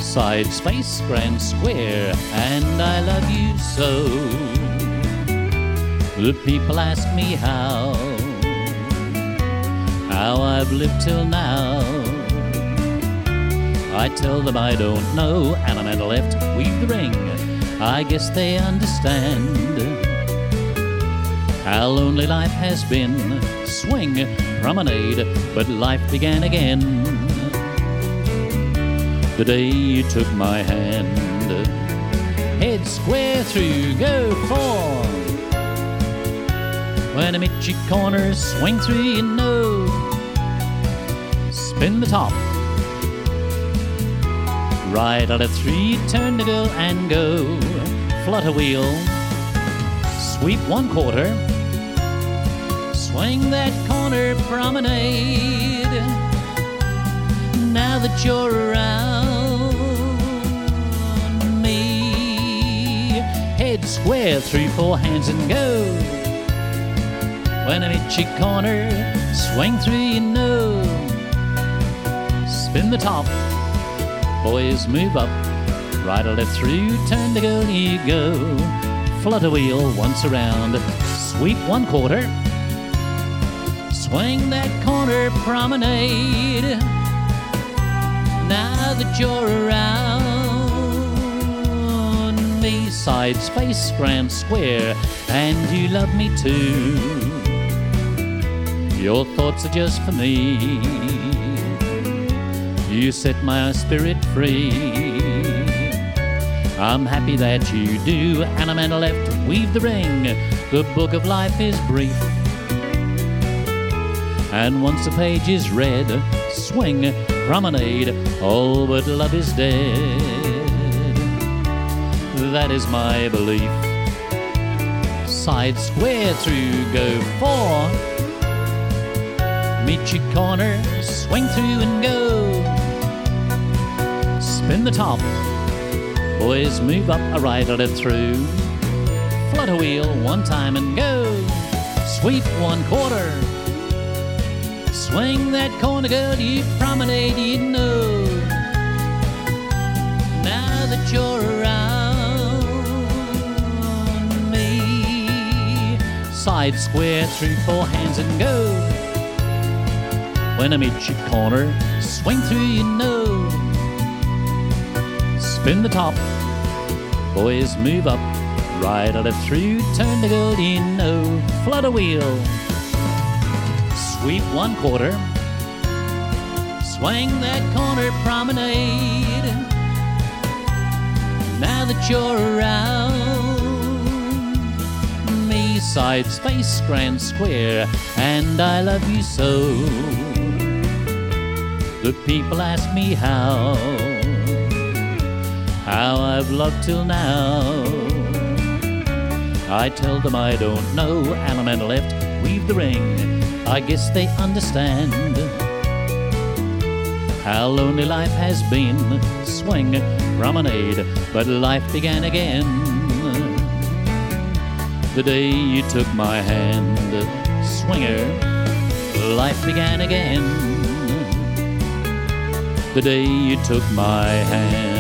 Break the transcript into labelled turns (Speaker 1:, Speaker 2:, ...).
Speaker 1: Side, space, grand, square, and I love you so. The people ask me how I've lived till now. I tell them I don't know, and I'm at left, weave the ring. I guess they understand how lonely life has been. Swing, promenade, but life began again the day you took my hand. Head square through, go 4. When I meet you corner, swing through, you know. Spin the top. Right out of 3, turn to go and go. Flutter wheel. Sweep 1/4. Swing that corner, promenade. Now that you're around me, head square, 3, 4 hands and go. When I hit your corner, swing through, you know. Spin the top, boys move up. Right or left through, turn to go, you go. Flutter wheel once around, sweep 1/4. Swing that corner, promenade. Now that you're around me, side, space, grand, square, and you love me too. Your thoughts are just for me. You set my spirit free. I'm happy that you do, and I'm at left, weave the ring. The book of life is brief, and once the page is read, swing, promenade, all but love is dead. That is my belief. Side, square, through, go 4. Meet your corner, swing through and go. Spin the top, boys move up, a right or left through. Flutter wheel 1 time and go. Sweep 1/4. Swing that corner, girl, you promenade, you know. Now that you're around me, side, square, 3, 4 hands and go. When I meet your corner, swing through, you know. Spin the top, boys move up. Right or left through, turn to go, you know. Flutter wheel. Sweep 1/4. Swing that corner, promenade. Now that you're around me, side, space, grand, square, and I love you so. The people ask me how I've loved till now. I tell them I don't know, and I'm at left, weave the ring. I guess they understand how lonely life has been. Swing, promenade, but life began again the day you took my hand. Swinger, life began again the day you took my hand.